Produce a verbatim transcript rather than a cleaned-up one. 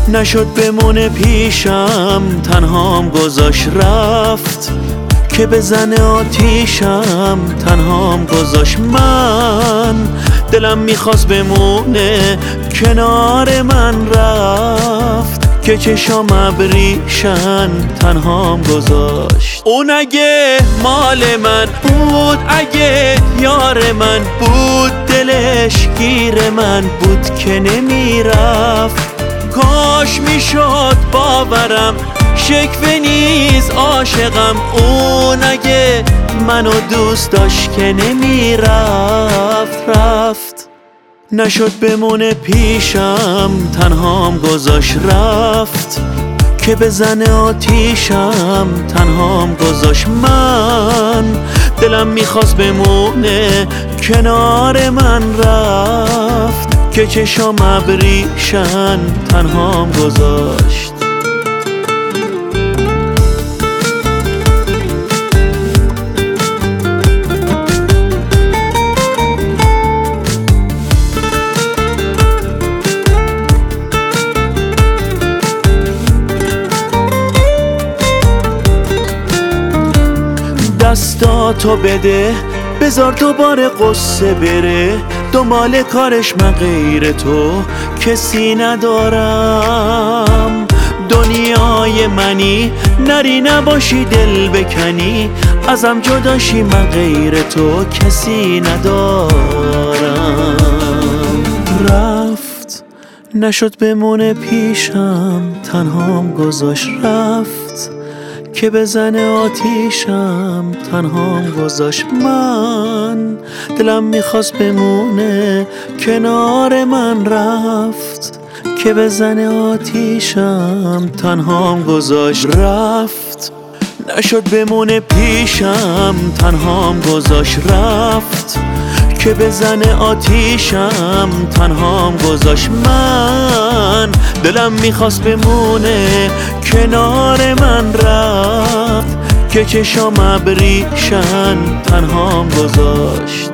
نشد بمونه پیشم، تنهام گذاشت رفت که بزنه آتیشم، تنهام گذاشت. من دلم میخواست بمونه کنار من رفت که چشام ابریشن، تنهام گذاشت. اون اگه مال من بود، اگه یار من بود، دلش گیر من بود که نمیرفت. کاش میشد باورم شکوه نیز عاشقم. اون اگه منو دوست داشت که نمیرفت رفت. نشد بمونه پیشم، تنهام گذاشت رفت که بزنه آتیشم، تنهام گذاشت. من دلم میخواست بمونه کنار من رفت که چشام ابریشن، تنهام گذاشت. دستاتو بده بذار دوباره قصه بره، دنبال کارش من غیر تو کسی ندارم. دنیای منی نری نباشی دل بکنی، ازم جداشی من غیر تو کسی ندارم. رفت نشد بمونه پیشم، تنهام گذاشت رفت که بزنه آتیشم، تنهام گذاشت. من دلم میخواست بمونه کنار من رفت که بزنه آتیشم، تنهام گذاشت. رفت نشد بمونه پیشم، تنهام گذاشت رفت که بزنه آتیشم، تنهام گذاشت. من دلم میخواست بمونه کنار من رفت که چشام ابریشن، تنهام گذاشت.